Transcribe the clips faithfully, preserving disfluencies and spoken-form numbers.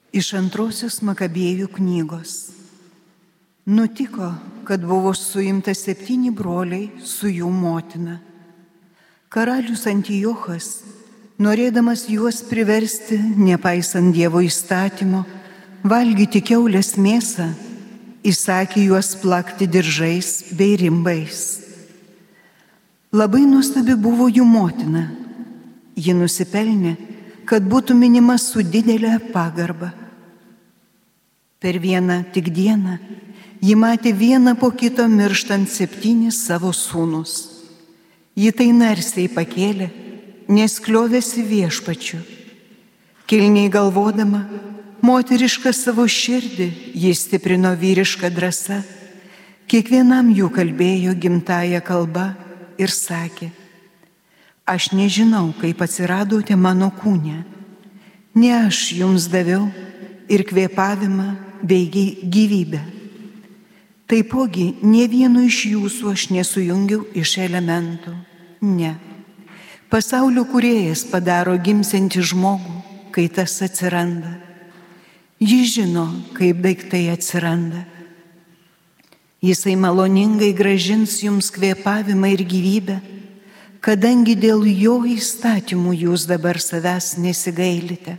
Iš antrosios Makabėjų knygos. Nutiko, kad buvo suimta septyni broliai su jų motina. Karalius Antiochas, norėdamas juos priversti, nepaisant Dievo įstatymo, valgyti kiaulės mėsą, įsakė juos plakti diržais bei rimbais. Labai nuostabi buvo jų motina. Ji nusipelnė, kad būtų minima su didelė pagarba. Per vieną tik dieną ji matė vieną po kito mirštant septynis savo sūnus. Ji tai narsiai pakėlė, nes kliovėsi viešpačiu. Kilniai galvodama, moterišką savo širdį ji stiprino vyrišką drąsą. Kiekvienam jų kalbėjo gimtąja kalba ir sakė: aš nežinau, kaip atsiradote mano kūne. Ne aš jums daviau ir kvėpavimą bei gyvybę. Taipogi, ne vienu iš jūsų aš nesujungiau iš elementų. Ne. Pasaulio kūrėjas padaro gimsiantį žmogų, kai tas atsiranda. Jis žino, kaip daiktai atsiranda. Jisai maloningai grąžins jums kvėpavimą ir gyvybę, kadangi dėl jo įstatymų jūs dabar savęs nesigailite.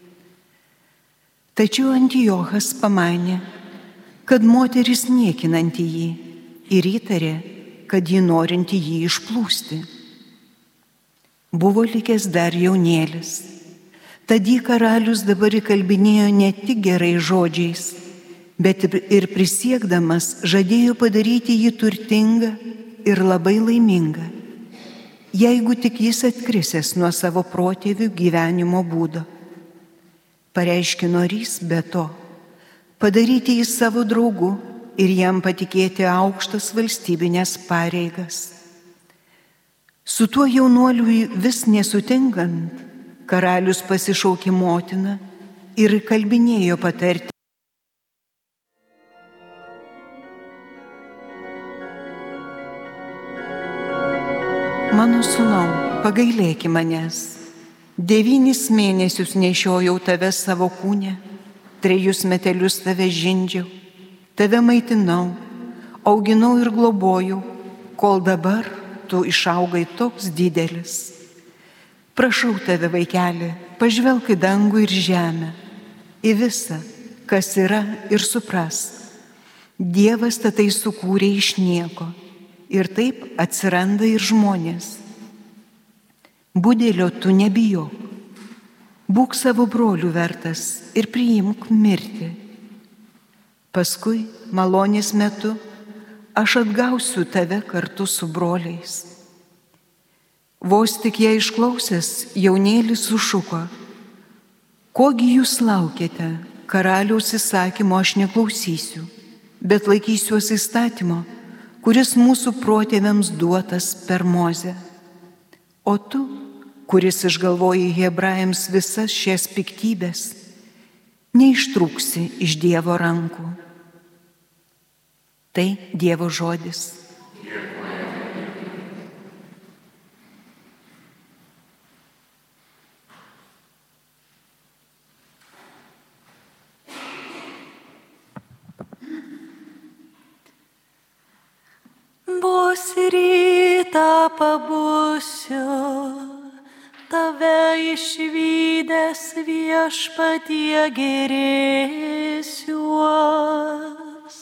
Tačiau Antiochas pamanė, kad moteris niekinanti jį ir įtarė, kad ji norinti jį išplūsti. Buvo likęs dar jaunėlis. Tad jį karalius dabar įkalbinėjo ne tik gerais žodžiais, bet ir prisiekdamas žadėjo padaryti jį turtingą ir labai laimingą, jeigu tik jis atkrisęs nuo savo protėvių gyvenimo būdo. Pareiškė norys be to padaryti jį savo draugu ir jam patikėti aukštas valstybinės pareigas. Su tuo jaunuoliui vis nesutinkant, karalius pasišaukė motiną ir kalbinėjo patarti: mano sūnau, pagailėki manęs. Devynis mėnesius nešiojau tave savo kūne, trejus metelius tave žindžiau, tave maitinau, auginau ir globojau, kol dabar tu išaugai toks didelis. Prašau tave, vaikeli, pažvelk į dangų ir žemę, į visą, kas yra, ir supras. Dievas tai sukūrė iš nieko ir taip atsiranda ir žmonės. Budelio tu nebijok, būk savo brolių vertas ir priimk mirtį. Paskui, malonės metu, aš atgausiu tave kartu su broliais. Vos tik ją išklausęs, jaunėlis sušuko: kogi jūs laukiate, karaliaus įsakymo aš neklausysiu, bet laikysiuos įstatymo, kuris mūsų protėviams duotas per Mozę. O tu, kuris išgalvoji hebrajams visas šias piktybės, neištrūksi iš Dievo rankų. Tai Dievo žodis. Bus rytą pabusiu, tave išvydęs viešpatie gėrėsiuos.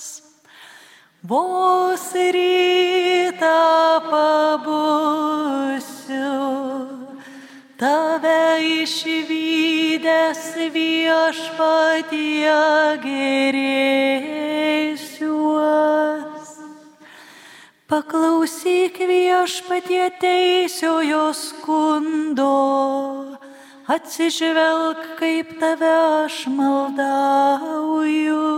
Vos rytą pabusiu, tave išvydęs viešpatie gėrėsiuos. Paklausyk viešpatie teisiojo skundo, atsižvelk, kaip tave aš maldauju.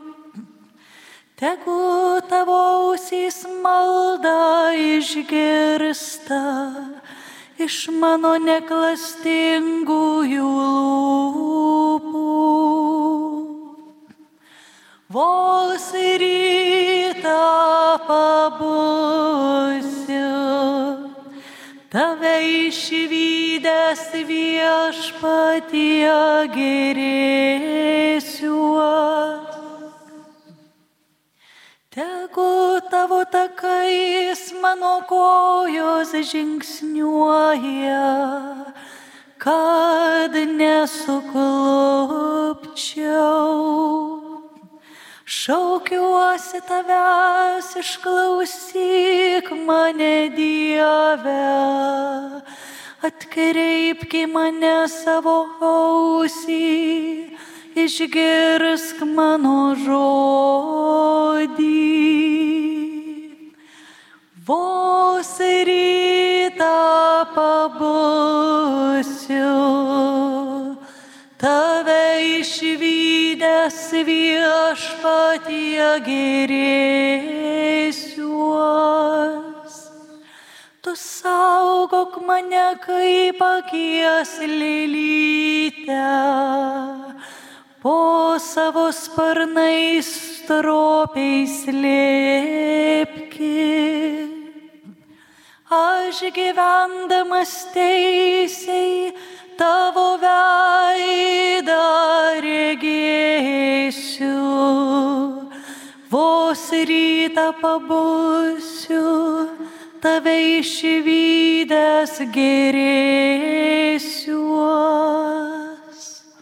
Tegu tavo ausys maldą išgirsta iš mano neklastingųjų lūpų. Vos rytą pabusiu, tave išvydęs viešpatie gėrėsiuos. kuriais mano kojos žingsniuoja, kad nesuklupčiau. Šaukiuosi tavęs, išklausyk mane, Dieve, atkreipki mane savo ausį, išgirsk mano žodį. Vos rytą pabusiu, tave išvydęs Viešpatie gėrėsiuos. Tu saugok mane kaip akies lėlytę, po savo sparnais stropiai slėpki. Aš gyvendamas teisiai tavo veidą regėsiu, vos rytą pabusiu, tave išvydęs gėrėsiuos.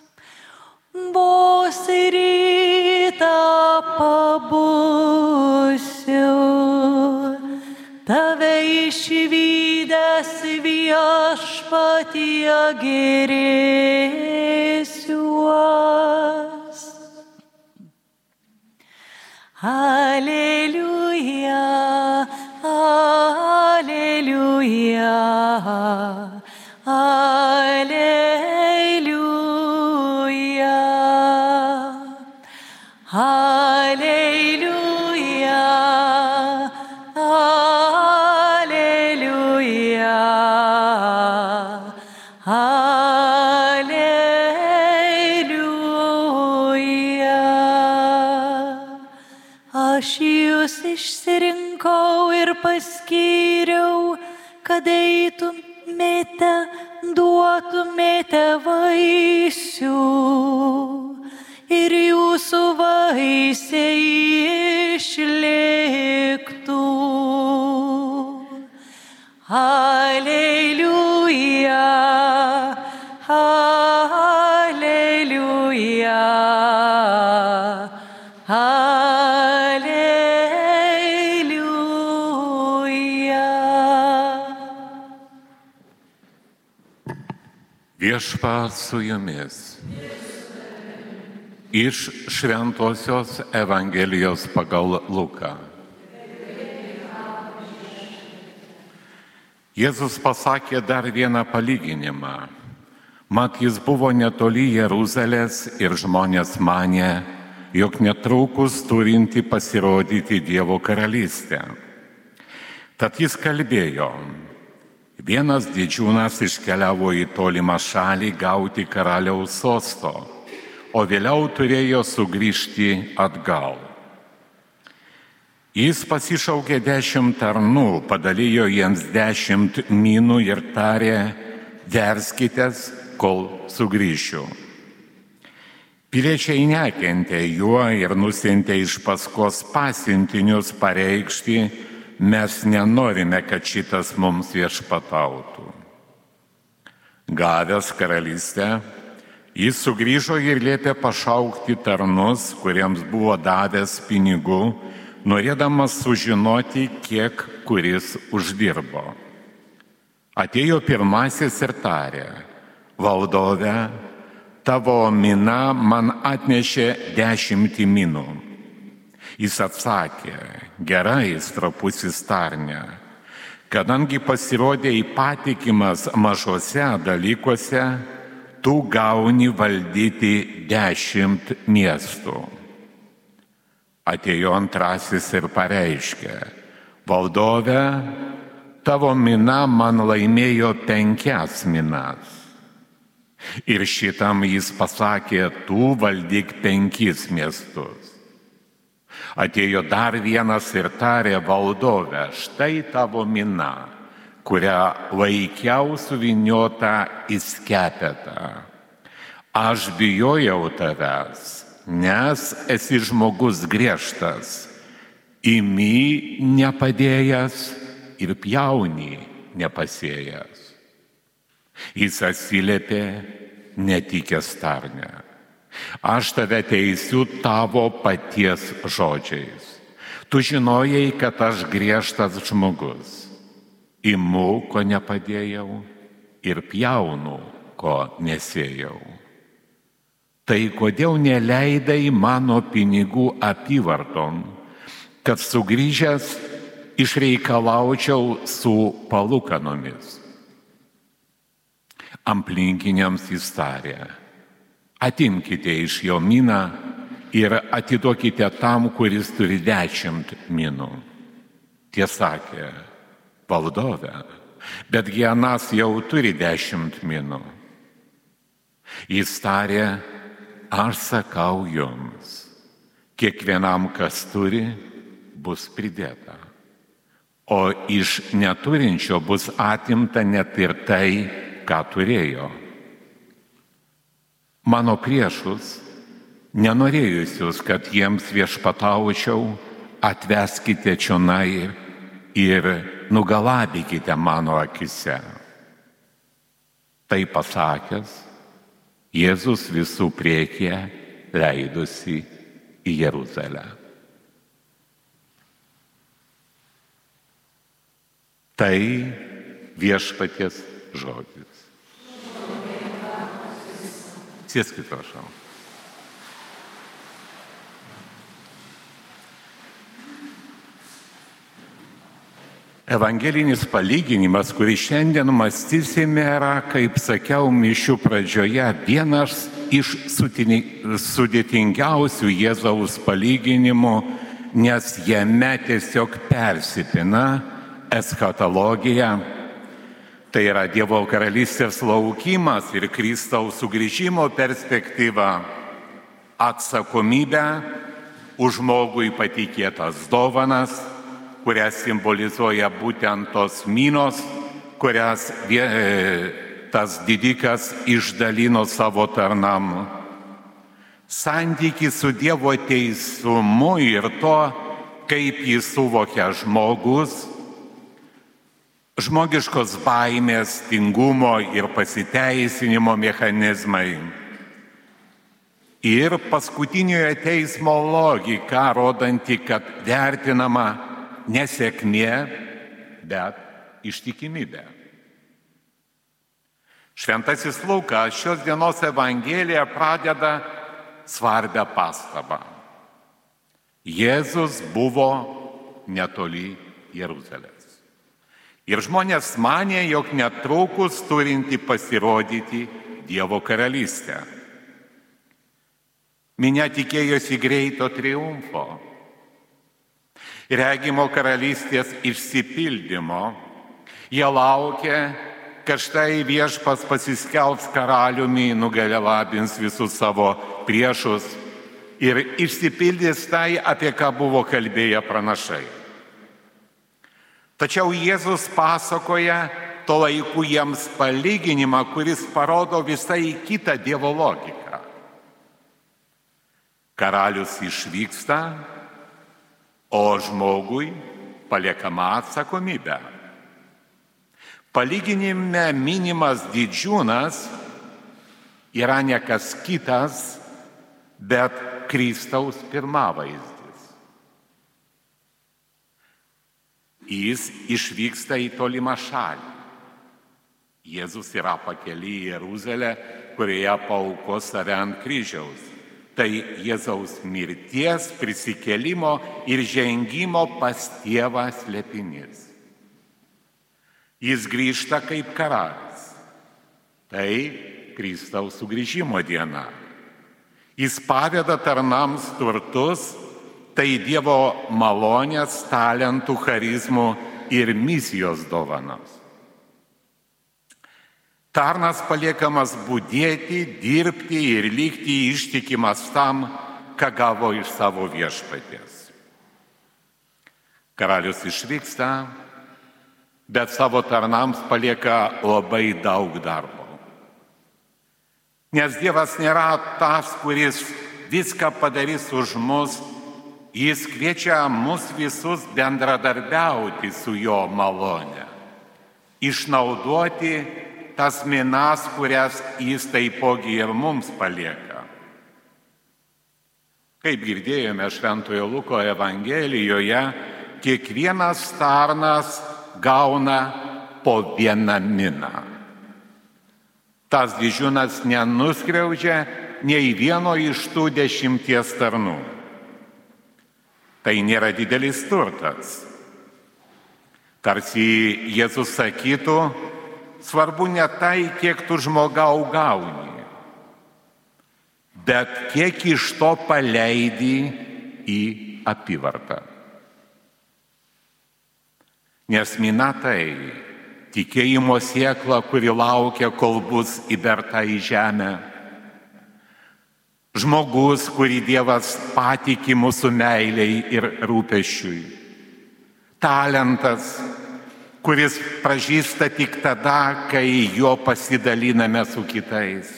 Vos rytą pabusiu, tave išvydęs Viešpatie gėrėsiuos. Aleliuja, aleliuja, aleliuja, aleliuja, aleliuja, aleliuja. Aš jūs išsirinkau ir paskyriau, kad eitumėte, duotumėte vaisių ir jūsų vaisiai išliktų. Aleliuja, aleliuja, aleliuja. Viešpats su jumis. Iš Šventosios Evangelijos pagal Luką. Jėzus pasakė dar vieną palyginimą. Mat jis buvo netoli Jeruzalės ir žmonės manė, jog netrukus turinti pasirodyti Dievo karalystė. Tad jis kalbėjo, vienas didžiūnas iškeliavo į tolimą šalį gauti karaliaus sosto, o vėliau turėjo sugrįžti atgal. Jis pasišaukė dešimt tarnų, padalijo jiems dešimt minų ir tarė, verskitės, kol sugrįšiu. Piliečiai nekentė juo ir nusintė iš paskos pasiuntinius pareikšti, mes nenorime, kad šitas mums viešpatautų. Gavęs karalystę, jis sugrįžo ir liepė pašaukti tarnus, kuriems buvo davęs pinigų, norėdamas sužinoti, kiek kuris uždirbo. Atėjo pirmasis ir tarė, valdove, tavo mina man atnešė dešimtį minų. Jis atsakė, gerai, stropusis tarne, kadangi pasirodė patikimas mažose dalykuose, tu gauni valdyti dešimt miestų. Atėjo antrasis ir pareiškė, valdove, tavo mina man laimėjo penkias minas. Ir šitam jis pasakė, tu valdyk penkis miestus. Atėjo dar vienas ir tarė, valdove, štai tavo mina, kurią laikiau suvyniotą į skepetą. Aš bijojau tavęs, nes esi žmogus griežtas imi nepadėjęs ir pjauni nepasėjęs. Jis atsiliepė netikęs tarne. Aš tave teisiu tavo paties žodžiais. Tu žinojai, kad aš griežtas žmogus. Imu, ko nepadėjau, ir pjaunu, ko nesėjau. Tai kodėl neleidai mano pinigų apyvarton, kad sugrįžęs išreikalaučiau su palūkanomis? Aplinkiniams jis tarė: atimkite iš jo miną ir atiduokite tam, kuris turi dešimt minų. Tie sakė: valdove, betgi anas jau turi dešimt minų. Jis tarė: aš sakau jums, kiekvienam, kas turi, bus pridėta, o iš neturinčio bus atimta net ir tai, ką turėjo. Mano priešus, nenorėjusius, kad jiems viešpataučiau, atveskite čionai ir nugalabykite mano akise. Tai pasakęs, Jėzus visų priekyje leidosi į Jeruzalę. Tai viešpaties žodis. Sėskit, prašau. Evangelinis palyginimas, kurį šiandien mąstysime, yra, kaip sakiau mišių pradžioje, vienas iš sudėtingiausių Jėzaus palyginimų, nes jame tiesiog persipina eschatologija. Tai yra Dievo karalystės laukimas ir Kristaus sugrįžimo perspektyva, atsakomybė už žmogui patikėtas dovanas, kurias simbolizuoja būtent tos minos, kurias tas didikas išdalino savo tarnam. Santykis su Dievo teisumu ir to, kaip jį suvokia žmogus, žmogiškos baimės, tingumo ir pasiteisinimo mechanizmai. Ir paskutiniojo teismo logika, rodanti, kad vertinama nesėkmė, bet ištikimybė. Šventasis Lukas šios dienos Evangeliją pradeda svarbią pastabą. Jėzus buvo netoli Jeruzalės. Ir žmonės manė, jog netrukus turinti pasirodyti Dievo karalystę. Minia tikėjosi greito triumfo, regimo karalystės išsipildymo. Jie laukė, kad štai viešpas pasiskelbs karaliumi, nugalabins visus savo priešus ir išsipildys tai, apie ką buvo kalbėję pranašai. Tačiau Jėzus pasakoja to laiku jiems palyginimą, kuris parodo visai kitą Dievo logiką. Karalius išvyksta, o žmogui paliekama atsakomybė. Palyginime minimas didžiūnas yra ne kas kitas, bet Kristaus pirmavaizdis. Jis išvyksta į tolimą šalį. Jėzus yra pakely į Jeruzalę, kurioje paaukos save ant kryžiaus. Tai Jėzaus mirties, prisikėlimo ir žengimo pas Tėvą slėpinys. Jis grįžta kaip karalius. Tai Kristaus sugrįžimo diena. Jis paveda tarnams turtus, tai Dievo malonės, talentų, charizmų ir misijos dovanos. Tarnas paliekamas budėti, dirbti ir likti ištikimas tam, ką gavo iš savo viešpaties. Karalius išvyksta, bet savo tarnams palieka labai daug darbo. Nes Dievas nėra tas, kuris viską padarys už mus Jis kviečia mus visus bendradarbiauti su jo malone, išnaudoti tas minas, kurias jis taipogi ir mums palieka. Kaip girdėjome Šventojo Luko Evangelijoje, kiekvienas tarnas gauna po vieną miną. Tas didžiūnas nenuskriaudžia nei vieno iš tų dešimties tarnų. Tai nėra didelis turtas. Tarsi Jėzus sakytų, svarbu ne tai, kiek tu žmogau gauni, bet kiek iš to paleidi į apyvartą. Nes mina tai tikėjimo sėkla, kuri laukia, kol bus įberta į žemę. Žmogus, kurį Dievas patiki mūsų meiliai ir rūpesčiui. Talentas, kuris pražysta tik tada, kai jo pasidaliname su kitais.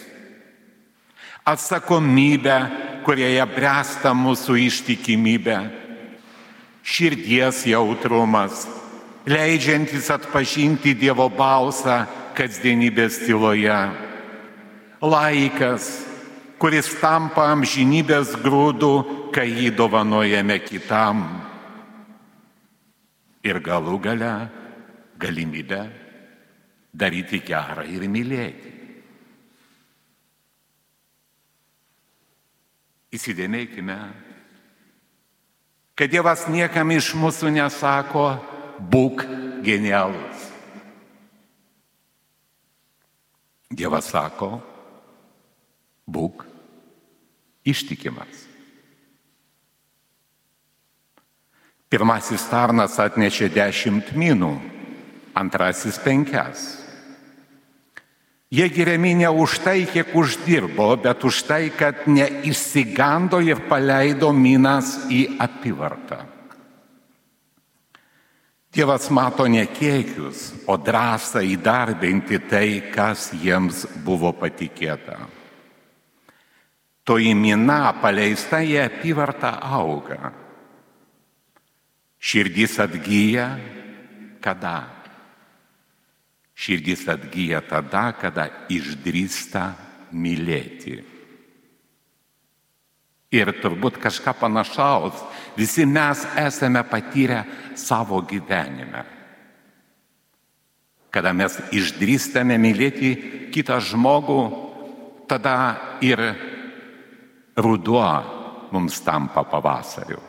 Atsakomybė, kurioje bręsta mūsų ištikimybė. Širdies jautrumas, leidžiantis atpažinti Dievo balsą kasdienybės tyloje. Laikas, kuris tampa amžinybės grūdu, kai jį dovanojame kitam. Ir galų gale galimybę daryti gerą ir mylėti. Įsidėmėkime, kad Dievas niekam iš mūsų nesako, būk genialus. Dievas sako, būk ištikimas. Pirmasis tarnas atnešė dešimt minų, antrasis penkias. Jie giriami ne už tai, kiek uždirbo, bet už tai, kad neišsigando ir paleido minas į apyvartą. Dievas mato ne kiekius, o drąsą įdarbinti tai, kas jiems buvo patikėta. Toji mina paleista į apyvartą auga. Širdis atgyja kada? Širdis atgyja tada, kada išdrįsta mylėti. Ir turbūt kažką panašaus visi mes esame patyrę savo gyvenime. Kada mes išdrįstame mylėti kitą žmogų, tada ir ruduo mums tampa pavasariu.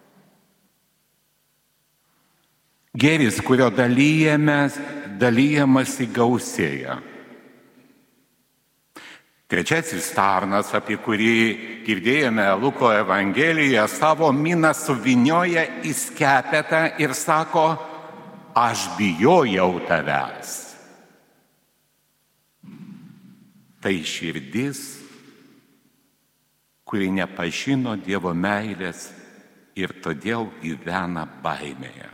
Gėris, kurio dalyjamės, dalyjamasi gausėja. Trečiasis tarnas, apie kurį girdėjome Luko Evangelijoje, savo miną suvynioja į skepetą ir sako, aš bijojau tavęs. Tai širdis, kuri nepažino Dievo meilės ir todėl gyvena baimėje.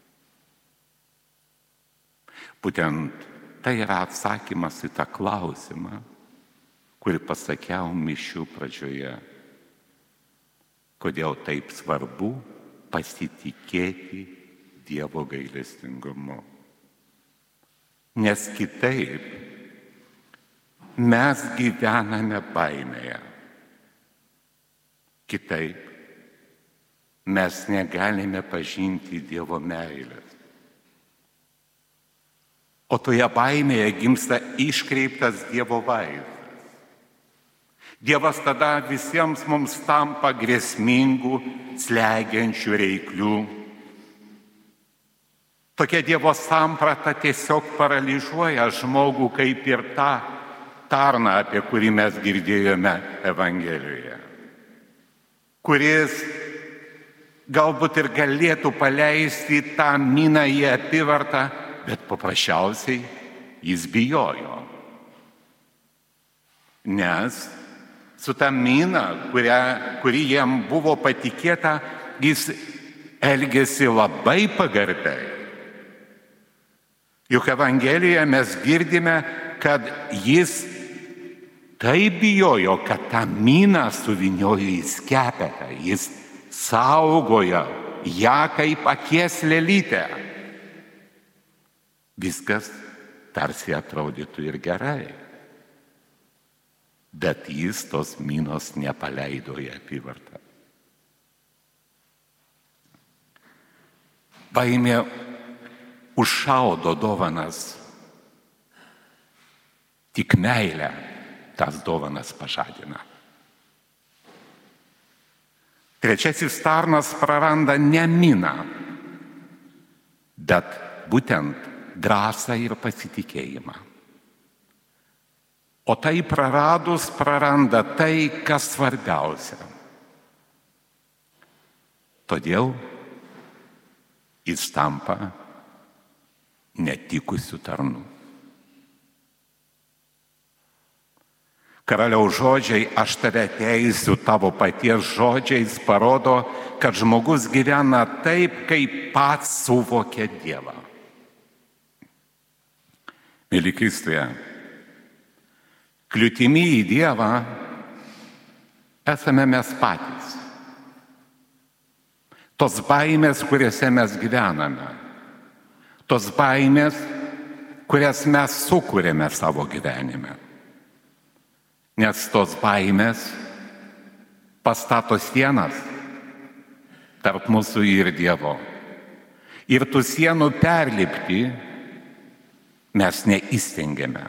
Būtent tai yra atsakymas į tą klausimą, kurį pasakiau mišių pradžioje. Kodėl taip svarbu pasitikėti Dievo gailestingumu? Nes kitaip mes gyvename baimėje. Kitaip mes negalime pažinti Dievo meilės. O toje baimėje gimsta iškreiptas Dievo vaizdas. Dievas tada visiems mums tampa grėsmingų, slegiančių reiklių. Tokia Dievo samprata tiesiog paralyžiuoja žmogų, kaip ir tą tarną, apie kurį mes girdėjome Evangelijoje, kuris galbūt ir galėtų paleisti tą miną į apyvartą, bet paprasčiausiai jis bijojo. Nes su ta mina, kuria, kuri jam buvo patikėta, jis elgėsi labai pagarbiai. Juk Evangelijoje mes girdime, kad jis taip bijojo, kad tą miną suvyniojo į skepetą. Jis saugoja ją kaip akies lėlytę. Viskas tarsi atrodytų ir gerai. Bet jis tos minos nepaleido į apyvartą. Baimė užšaudo dovanas, tik meilė tas dovanas pažadina. Trečiasis tarnas praranda ne miną, bet būtent drąsą ir pasitikėjimą. O tai praradus praranda tai, kas svarbiausia. Todėl jis tampa netikusiu tarnu. Karaliaus žodžiai, aš tave teisiu, tavo paties žodžiais parodo, kad žmogus gyvena taip, kaip pats suvokia Dievą. Myli Kristuje, kliūtimi į Dievą esame mes patys. Tos baimės, kuriuose mes gyvename. Tos baimės, kurias mes sukūrėme savo gyvenime. Nes tos baimės pastato sienas tarp mūsų ir Dievo. Ir tų sienų perlipti mes neįstengiame.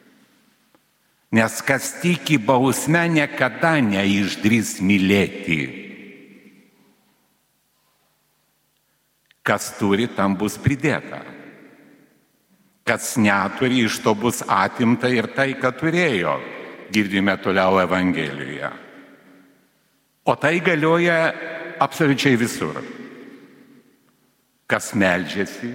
Nes kas tiki bausme, niekada neišdrįs mylėti. Kas turi, tam bus pridėta. Kas neturi, iš to bus atimta ir tai, ką turėjo. Girdime toliau Evangelijoje. O tai galioja absoliučiai visur. Kas meldžiasi,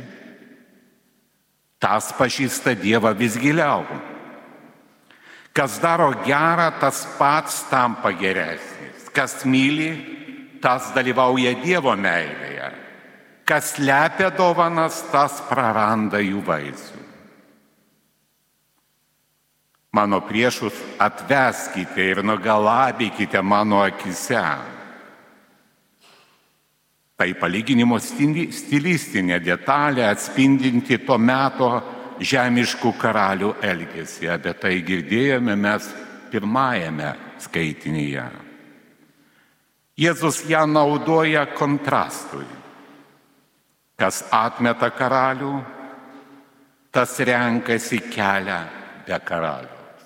tas pažįsta Dievą vis giliau. Kas daro gerą, tas pats tampa geresnis. Kas myli, tas dalyvauja Dievo meilėje. Kas slepia dovanas, tas praranda jų vaisių. Mano priešus atveskite ir nugalabykite mano akise. Tai palyginimo stilistinė detalė atspindinti to meto žemiškų karalių elgesį. Apie tai girdėjome mes pirmajame skaitinyje. Jėzus ją naudoja kontrastui. Kas atmeta karalių, tas renkasi kelią be karaliaus.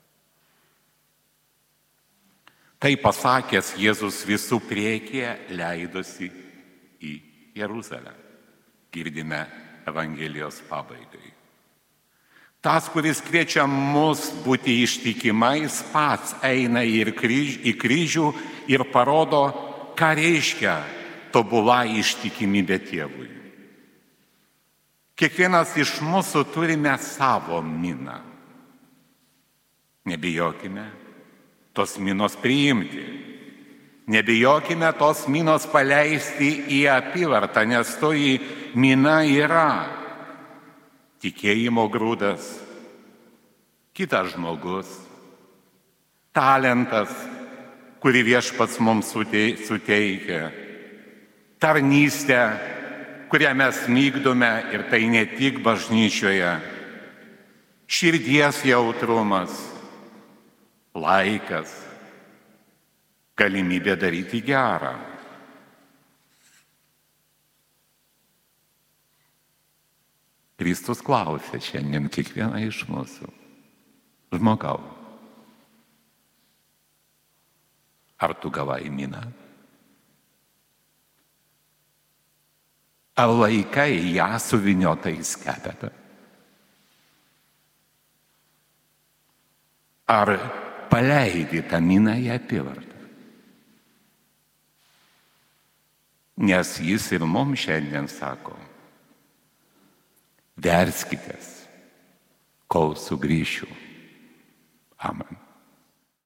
Tai pasakęs, Jėzus visų priekyje leidosi į Jeruzalę. Girdime Evangelijos pabaigai. Tas, kuris kviečia mus būti ištikimais, pats eina ir kryž, į kryžių ir parodo, ką reiškia tobula ištikimybė Tėvui. Kiekvienas iš mūsų turime savo miną. Nebijokime tos minos priimti. Nebijokime tos minos paleisti į apyvartą, nes toji mina yra tikėjimo grūdas, kitas žmogus, talentas, kurį Viešpats mums suteikia, tarnystė, kurią mes vykdome, ir tai ne tik bažnyčioje, širdies jautrumas, laikas, galimybė daryti gerą. Kristus klausė šiandien kiekvieną iš mūsų: žmogau, ar tu gavai miną? Ar laikai ją suvyniotą į skepetą? Ar paleidi tą miną į apyvartą? Nes jis ir mums šiandien sako: verskitės, kol sugrįšiu. Amen.